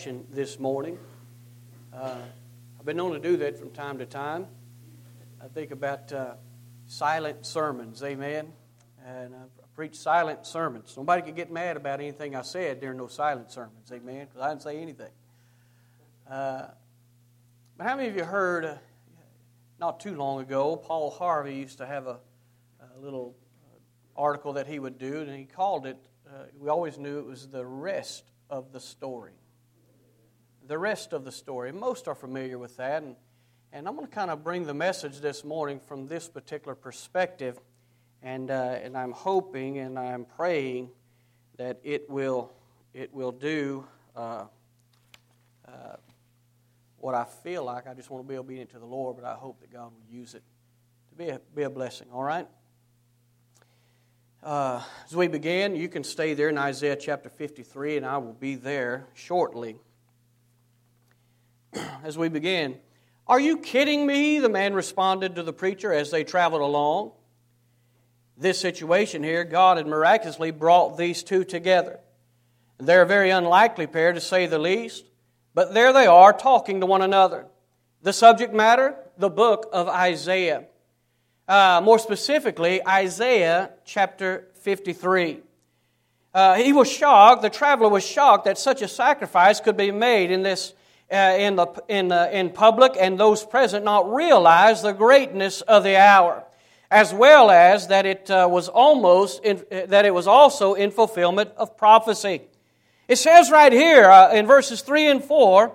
This morning. I've been known to do that from time to time. I think about silent sermons, amen. And I preach silent sermons. Nobody can get mad about anything I said during those silent sermons, amen, because I didn't say anything. But how many of you heard, not too long ago, Paul Harvey used to have a little article that he would do, and he called it, we always knew it was the rest of the story. The rest of the story. Most are familiar with that, and I'm going to kind of bring the message this morning from this particular perspective, and I'm hoping and I'm praying that it will do what I feel like. I just want to be obedient to the Lord, but I hope that God will use it to be a blessing. All right. As we begin, you can stay there in Isaiah chapter 53, and I will be there shortly. As we begin, "Are you kidding me?" the man responded to the preacher as they traveled along. This situation here, God had miraculously brought these two together. They're a very unlikely pair, to say the least, but there they are talking to one another. The subject matter, the book of Isaiah. More specifically, Isaiah chapter 53. He was shocked, the traveler was shocked that such a sacrifice could be made in this in public, and those present not realize the greatness of the hour, as well as that it was also in fulfillment of prophecy. It says right here in verses 3 and 4.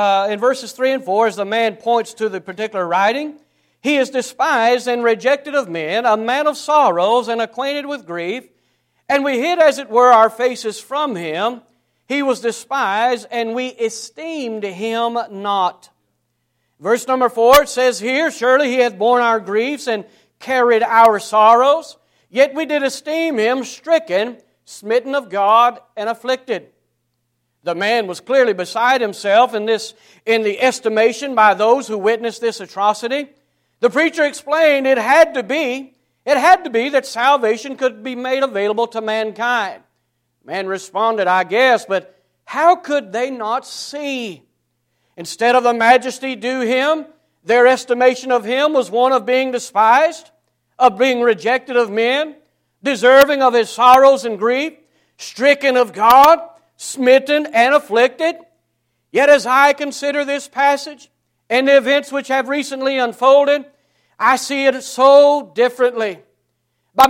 As the man points to the particular writing, "He is despised and rejected of men, a man of sorrows and acquainted with grief, and we hid as it were our faces from him. He was despised, and we esteemed him not." Verse number 4, it says here, "Surely he hath borne our griefs and carried our sorrows. Yet we did esteem him stricken, smitten of God, and afflicted." The man was clearly beside himself in the estimation by those who witnessed this atrocity. The preacher explained it had to be that salvation could be made available to mankind. Man responded, "I guess, but how could they not see?" Instead of the majesty due him, their estimation of him was one of being despised, of being rejected of men, deserving of his sorrows and grief, stricken of God, smitten and afflicted. Yet as I consider this passage and the events which have recently unfolded, I see it so differently. By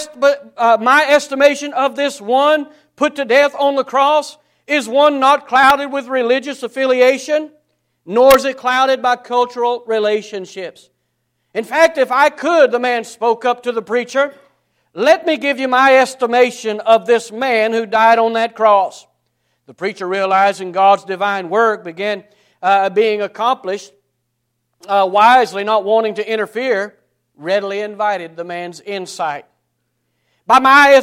my estimation of this one put to death on the cross is one not clouded with religious affiliation, nor is it clouded by cultural relationships. In fact, if I could, the man spoke up to the preacher, "let me give you my estimation of this man who died on that cross." The preacher, realizing God's divine work began being accomplished, wisely not wanting to interfere, readily invited the man's insight. By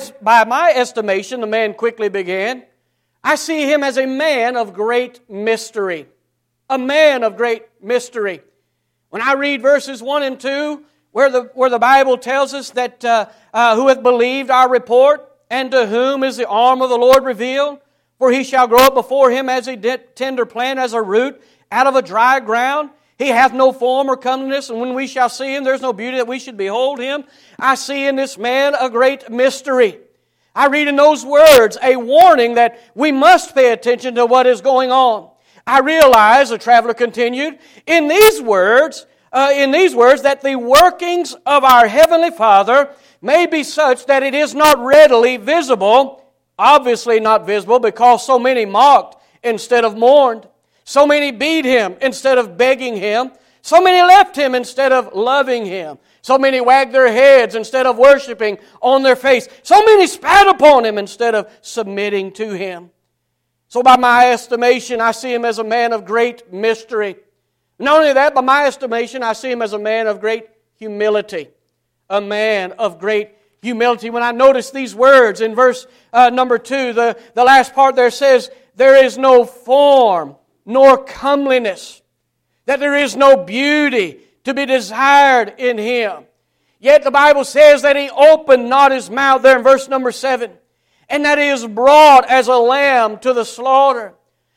my estimation, the man quickly began, "I see him as a man of great mystery." A man of great mystery. When I read verses 1 and 2, where the Bible tells us that who hath believed our report, and to whom is the arm of the Lord revealed? For he shall grow up before him as a tender plant, as a root out of a dry ground. He hath no form or comeliness, and when we shall see him, there's no beauty that we should behold him. I see in this man a great mystery. I read in those words a warning that we must pay attention to what is going on. I realize, the traveler continued, in these words that the workings of our Heavenly Father may be such that it is not readily visible, obviously not visible because so many mocked instead of mourned. So many beat him instead of begging him. So many left him instead of loving him. So many wagged their heads instead of worshiping on their face. So many spat upon him instead of submitting to him. So by my estimation, I see him as a man of great mystery. Not only that, by my estimation, I see him as a man of great humility. A man of great humility. When I notice these words in verse number 2, the last part there says, "There is no form nor comeliness," that there is no beauty to be desired in him. Yet the Bible says that he opened not his mouth there in verse number 7. And that he is brought as a lamb to the slaughter.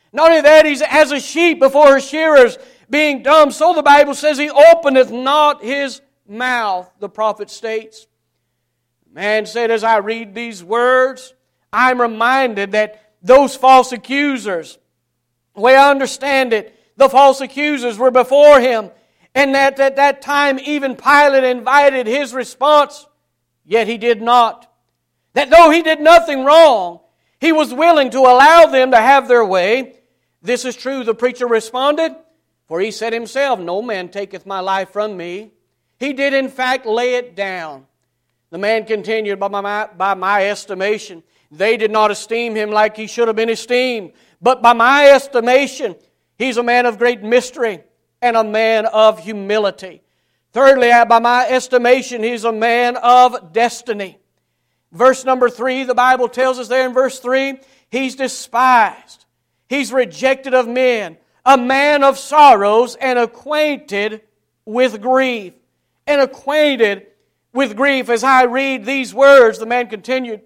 Not only that, he's as a sheep before her shearers, being dumb. So the Bible says he openeth not his mouth, the prophet states. The man said, as I read these words, I'm reminded that those false accusers, the way I understand it, the false accusers were before him, and that at that time even Pilate invited his response, yet he did not. That though he did nothing wrong, he was willing to allow them to have their way. This is true, the preacher responded, for he said himself, no man taketh my life from me. He did in fact lay it down. The man continued, by my estimation, they did not esteem him like he should have been esteemed. But by my estimation, he's a man of great mystery and a man of humility. Thirdly, by my estimation, he's a man of destiny. Verse number 3, the Bible tells us there in verse 3, he's despised. He's rejected of men, a man of sorrows and acquainted with grief. And acquainted with grief. As I read these words, the man continued,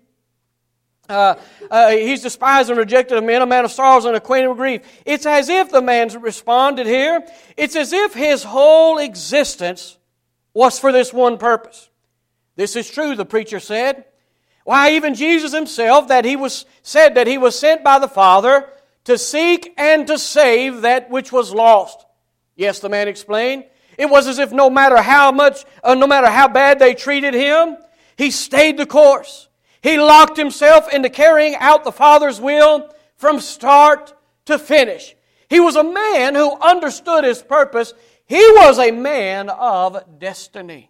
he's despised and rejected of men, a man of sorrows and acquainted with grief. It's as if the man's responded here, it's as if his whole existence was for this one purpose. This is true, the preacher said. Why, even Jesus himself, said that he was sent by the Father to seek and to save that which was lost. Yes, the man explained. It was as if no matter how bad they treated him, he stayed the course. He locked himself into carrying out the Father's will from start to finish. He was a man who understood his purpose. He was a man of destiny.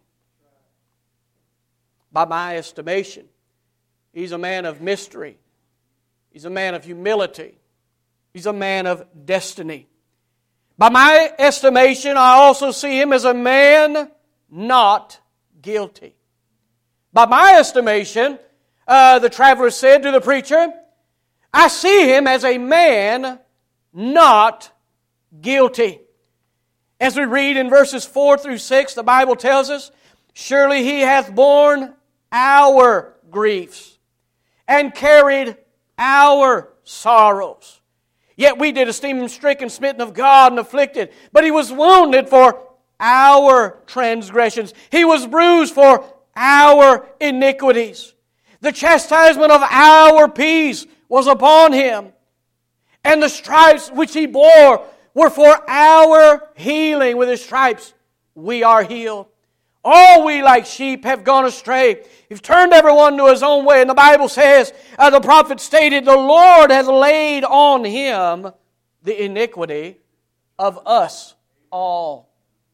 By my estimation, he's a man of mystery. He's a man of humility. He's a man of destiny. By my estimation, I also see him as a man not guilty. By my estimation, the traveler said to the preacher, I see him as a man not guilty. As we read in verses 4 through 6, the Bible tells us, surely he hath borne our griefs and carried our sorrows. Yet we did esteem him stricken, smitten of God, and afflicted. But he was wounded for our transgressions. He was bruised for our iniquities. The chastisement of our peace was upon him. And the stripes which he bore were for our healing. With his stripes we are healed. All we like sheep have gone astray. He's turned everyone to his own way. And the Bible says, the prophet stated, the Lord hath laid on him the iniquity of us all.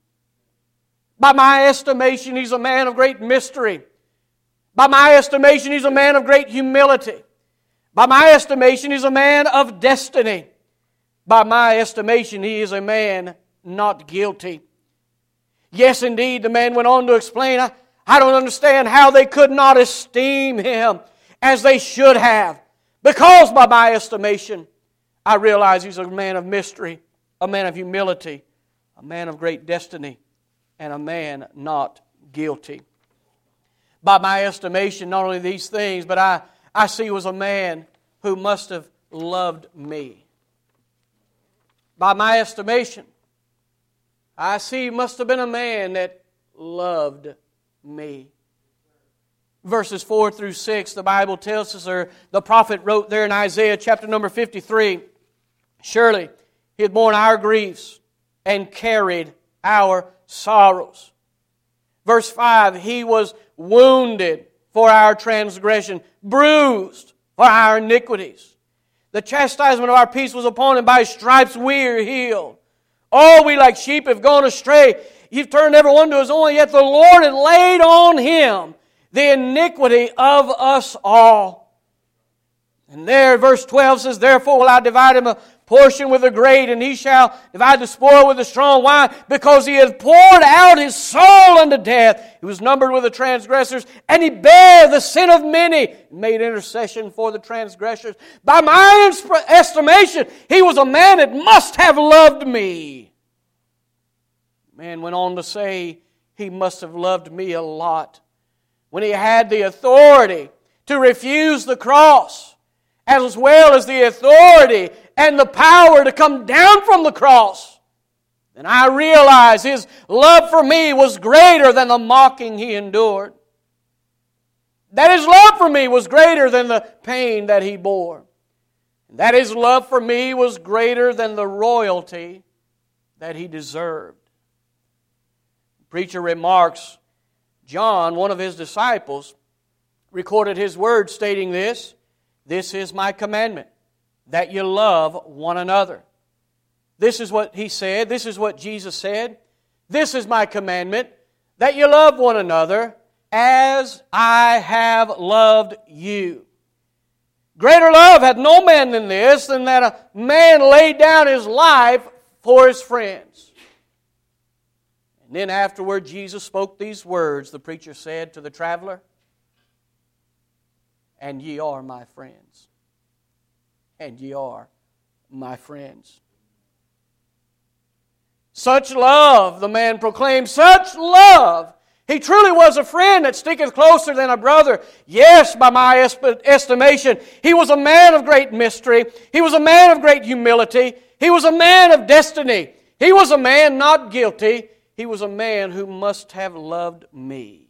By my estimation, he's a man of great mystery. By my estimation, he's a man of great humility. By my estimation, he's a man of destiny. By my estimation, he is a man not guilty. Yes, indeed, the man went on to explain, I don't understand how they could not esteem him as they should have. Because by my estimation, I realize he's a man of mystery, a man of humility, a man of great destiny, and a man not guilty. By my estimation, not only these things, but I see he was a man who must have loved me. By my estimation, I see he must have been a man that loved me. Verses 4 through 6, the Bible tells us, or the prophet wrote there in Isaiah chapter number 53, surely he had borne our griefs and carried our sorrows. Verse 5, he was wounded for our transgression, bruised for our iniquities. The chastisement of our peace was upon him, by his stripes we are healed. All we like sheep have gone astray. You've turned everyone to his own, yet the Lord had laid on him the iniquity of us all. And there, verse 12 says, therefore will I divide him a portion with the great, and he shall divide the spoil with the strong. Why? Because he hath poured out his soul unto death. He was numbered with the transgressors, and he bare the sin of many, and made intercession for the transgressors. By my estimation, he was a man that must have loved me. The man went on to say, he must have loved me a lot. When he had the authority to refuse the cross, as well as the authority and the power to come down from the cross, then I realize His love for me was greater than the mocking He endured. That His love for me was greater than the pain that He bore. That His love for me was greater than the royalty that He deserved. The preacher remarks, John, one of His disciples, recorded his words stating this: "This is my commandment, that you love one another." This is what he said. This is what Jesus said. "This is my commandment, that you love one another as I have loved you." Greater love hath no man than this, than that a man laid down his life for his friends. And then afterward Jesus spoke these words. The preacher said to the traveler, "And ye are my friends." And ye are my friends. Such love, the man proclaimed, such love. He truly was a friend that sticketh closer than a brother. Yes, by my estimation, he was a man of great mystery. He was a man of great humility. He was a man of destiny. He was a man not guilty. He was a man who must have loved me.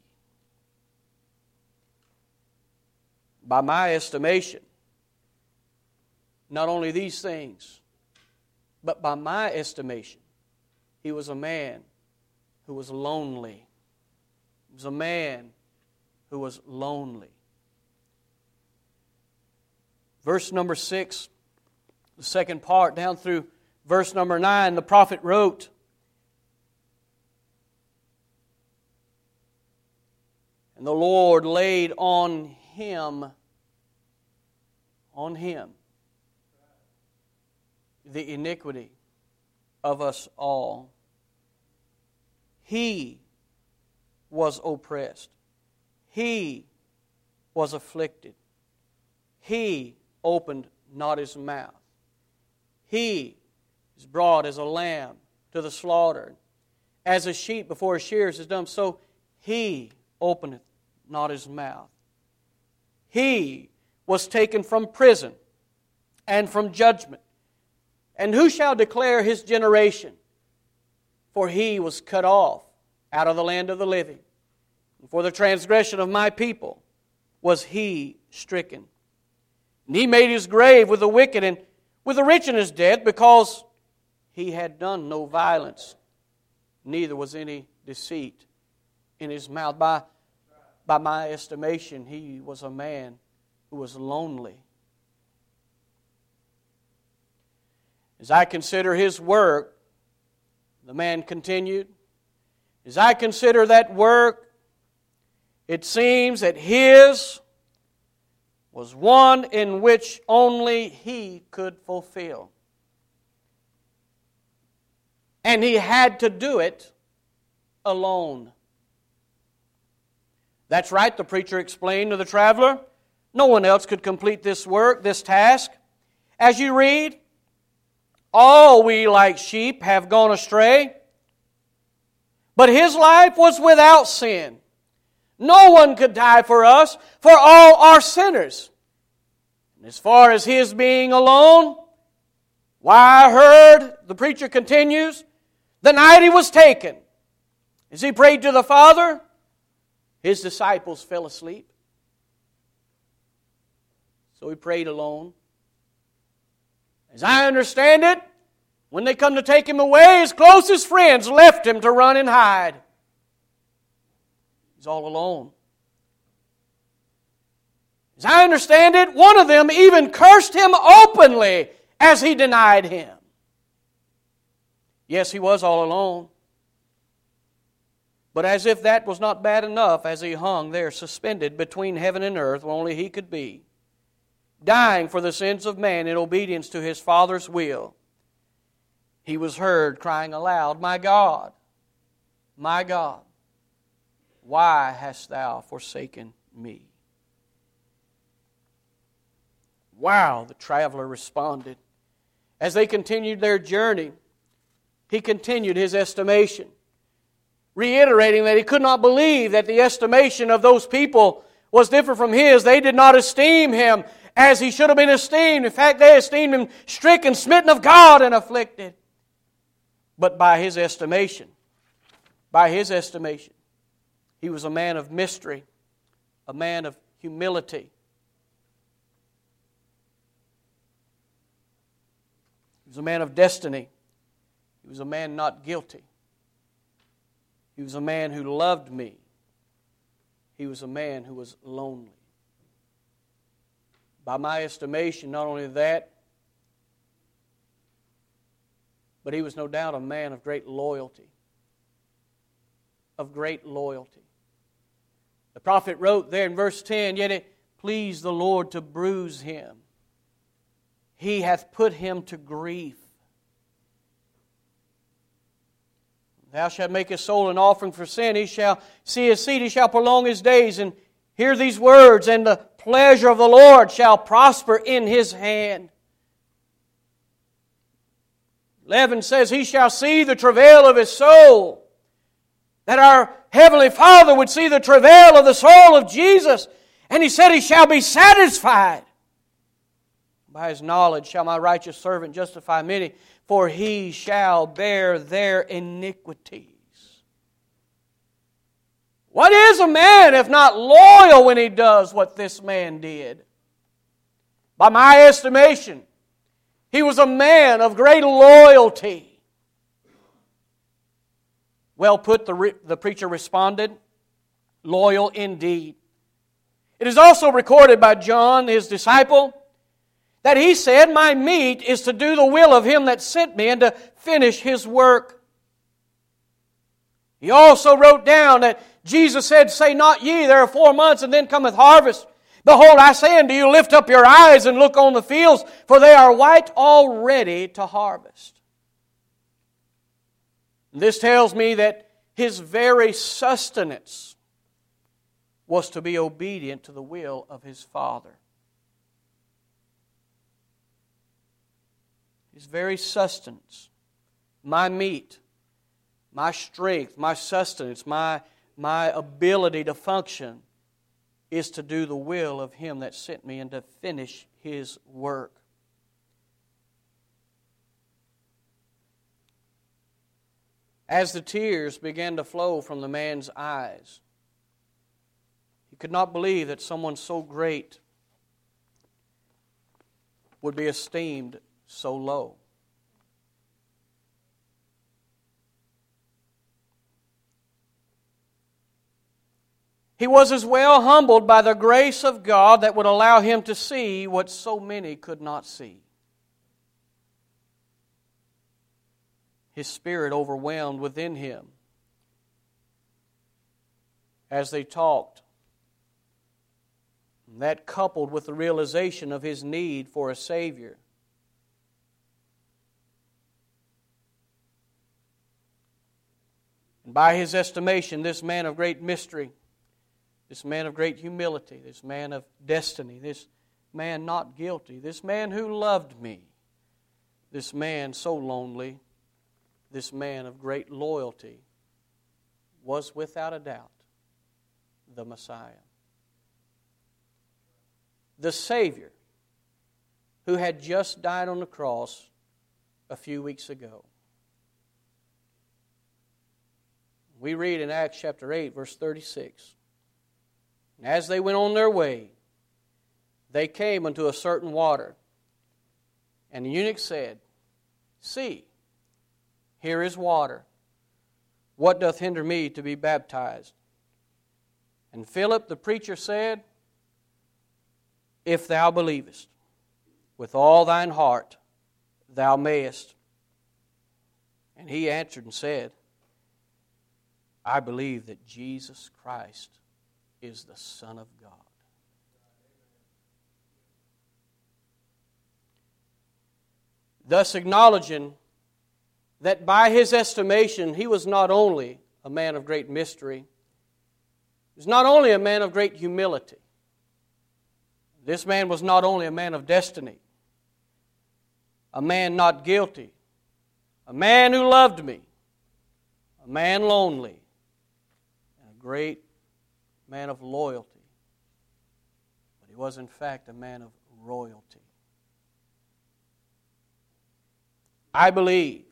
By my estimation, not only these things, but by my estimation, he was a man who was lonely. He was a man who was lonely. Verse number 6, the second part, down through verse number 9, the prophet wrote, "And the Lord laid on him, the iniquity of us all. He was oppressed. He was afflicted. He opened not His mouth. He is brought as a lamb to the slaughter. As a sheep before his shearers is dumb, so He openeth not His mouth. He was taken from prison and from judgment. And who shall declare His generation? For He was cut off out of the land of the living. And for the transgression of my people was He stricken. And He made His grave with the wicked and with the rich in His death, because He had done no violence, neither was any deceit in His mouth." By my estimation, he was a man who was lonely. As I consider his work, the man continued, as I consider that work, it seems that his was one in which only he could fulfill. And he had to do it alone. That's right, the preacher explained to the traveler. No one else could complete this work, this task. As you read, "All we like sheep have gone astray, but His life was without sin. No one could die for us, for all are sinners. And as far as His being alone, why, I heard," the preacher continues, "the night He was taken. As He prayed to the Father, His disciples fell asleep. So He prayed alone. As I understand it, when they come to take Him away, His closest friends left Him to run and hide. He's all alone. As I understand it, one of them even cursed Him openly as he denied Him. Yes, He was all alone. But as if that was not bad enough, as He hung there suspended between heaven and earth, where only He could be, dying for the sins of man in obedience to His Father's will, He was heard crying aloud, my God, why hast Thou forsaken me?" Wow, the traveler responded. As they continued their journey, he continued his estimation, reiterating that he could not believe that the estimation of those people was different from his. They did not esteem him as he should have been esteemed. In fact, they esteemed him stricken, smitten of God, and afflicted. But by his estimation, he was a man of mystery, a man of humility. He was a man of destiny. He was a man not guilty. He was a man who loved me. He was a man who was lonely. By my estimation, not only that, but he was no doubt a man of great loyalty. Of great loyalty. The prophet wrote there in verse 10, "Yet it pleased the Lord to bruise him. He hath put him to grief. Thou shalt make his soul an offering for sin. He shall see his seed. He shall prolong his days. And hear these words, and the pleasure of the Lord shall prosper in his hand." 11 says, "He shall see the travail of his soul." That our Heavenly Father would see the travail of the soul of Jesus. And He said, "He shall be satisfied. By His knowledge shall my righteous servant justify many, for he shall bear their iniquities." What is a man if not loyal when he does what this man did? By my estimation, he was a man of great loyalty. Well put, the preacher responded, loyal indeed. It is also recorded by John, his disciple, that he said, "My meat is to do the will of Him that sent me and to finish His work." He also wrote down that Jesus said, "Say not ye, there are 4 months, and then cometh harvest. Behold, I say unto you, lift up your eyes and look on the fields, for they are white already to harvest." This tells me that his very sustenance was to be obedient to the will of his Father. His very sustenance, my meat, my strength, my sustenance, my ability to function is to do the will of Him that sent me and to finish His work. As the tears began to flow from the man's eyes, he could not believe that someone so great would be esteemed so low. He was as well humbled by the grace of God that would allow him to see what so many could not see. His spirit overwhelmed within him as they talked. And that coupled with the realization of his need for a Savior. And by his estimation, this man of great mystery, this man of great humility, this man of destiny, this man not guilty, this man who loved me, this man so lonely, this man of great loyalty, was without a doubt the Messiah. The Savior who had just died on the cross a few weeks ago. We read in Acts chapter 8, verse 36. "And as they went on their way, they came unto a certain water. And the eunuch said, See, here is water. What doth hinder me to be baptized? And Philip the preacher said, If thou believest, with all thine heart thou mayest. And he answered and said, I believe that Jesus Christ is the Son of God." Thus acknowledging that by his estimation he was not only a man of great mystery, he was not only a man of great humility. This man was not only a man of destiny, a man not guilty, a man who loved me, a man lonely, and a great man of loyalty. But he was in fact a man of royalty. I believe,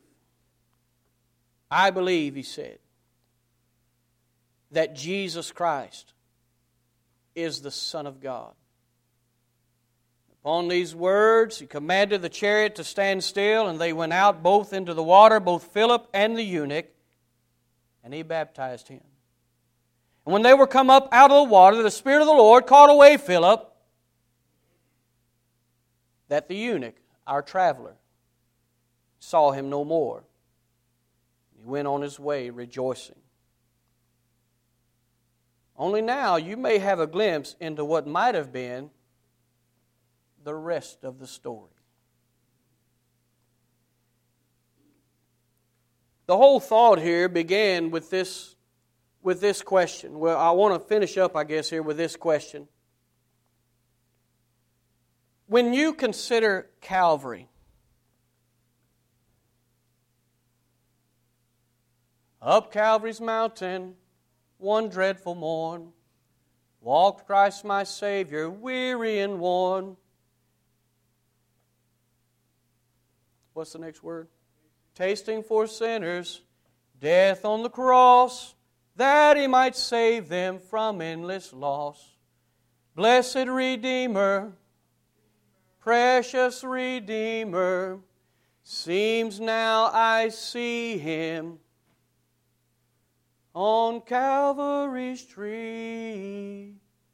he said, that Jesus Christ is the Son of God. Upon these words, he commanded the chariot to stand still, and they went out both into the water, both Philip and the eunuch, and he baptized him. And when they were come up out of the water, the Spirit of the Lord called away Philip, that the eunuch, our traveler, saw him no more. He went on his way rejoicing. Only now you may have a glimpse into what might have been the rest of the story. The whole thought here began with this question. Well, I want to finish up, I guess, here with this question. When you consider Calvary, up Calvary's mountain, one dreadful morn, walked Christ my Savior, weary and worn. What's the next word? Tasting for sinners, death on the cross, that He might save them from endless loss. Blessed Redeemer, precious Redeemer, seems now I see Him on Calvary's tree,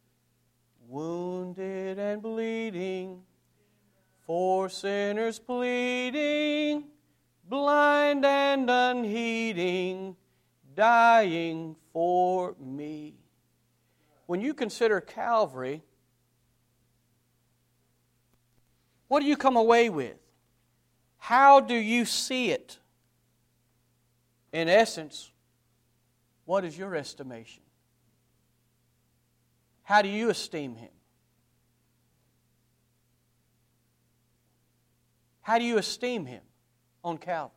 wounded and bleeding, for sinners pleading, blind and unheeding, dying for me. When you consider Calvary, what do you come away with? How do you see it? In essence, what is your estimation? How do you esteem Him? How do you esteem Him on Calvary?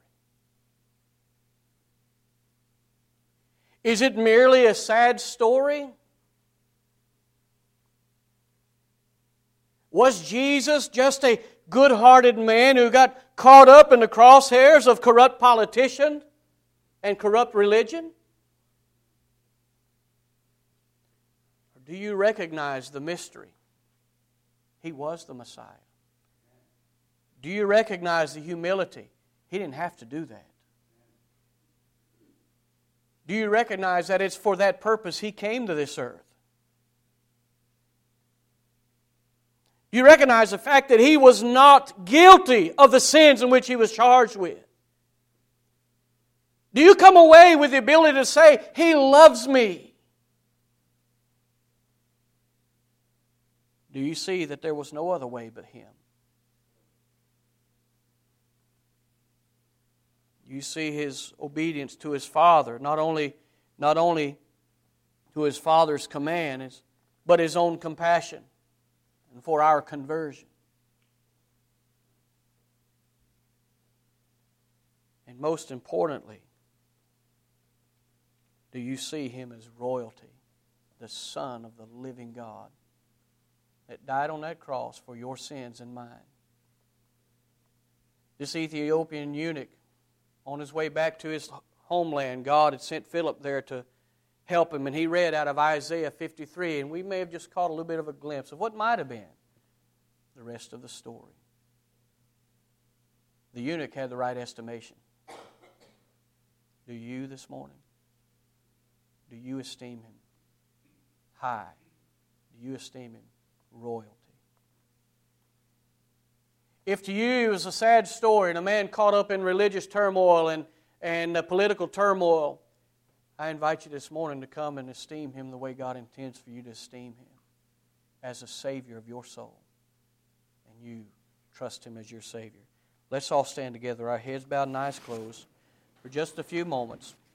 Is it merely a sad story? Was Jesus just a good-hearted man who got caught up in the crosshairs of corrupt politicians and corrupt religion? Or do you recognize the mystery? He was the Messiah. Do you recognize the humility? He didn't have to do that. Do you recognize that it's for that purpose He came to this earth? Do you recognize the fact that He was not guilty of the sins in which He was charged with? Do you come away with the ability to say, He loves me? Do you see that there was no other way but Him? You see His obedience to His Father, not only to His Father's command, but His own compassion and for our conversion. And most importantly, do you see Him as royalty, the Son of the living God that died on that cross for your sins and mine? This Ethiopian eunuch, on his way back to his homeland, God had sent Philip there to help him, and he read out of Isaiah 53, and we may have just caught a little bit of a glimpse of what might have been the rest of the story. The eunuch had the right estimation. Do you this morning? Do you esteem Him high? Do you esteem Him royalty? If to you it was a sad story and a man caught up in religious turmoil and political turmoil, I invite you this morning to come and esteem Him the way God intends for you to esteem Him, as a Savior of your soul. And you trust Him as your Savior. Let's all stand together, our heads bowed and eyes closed, for just a few moments.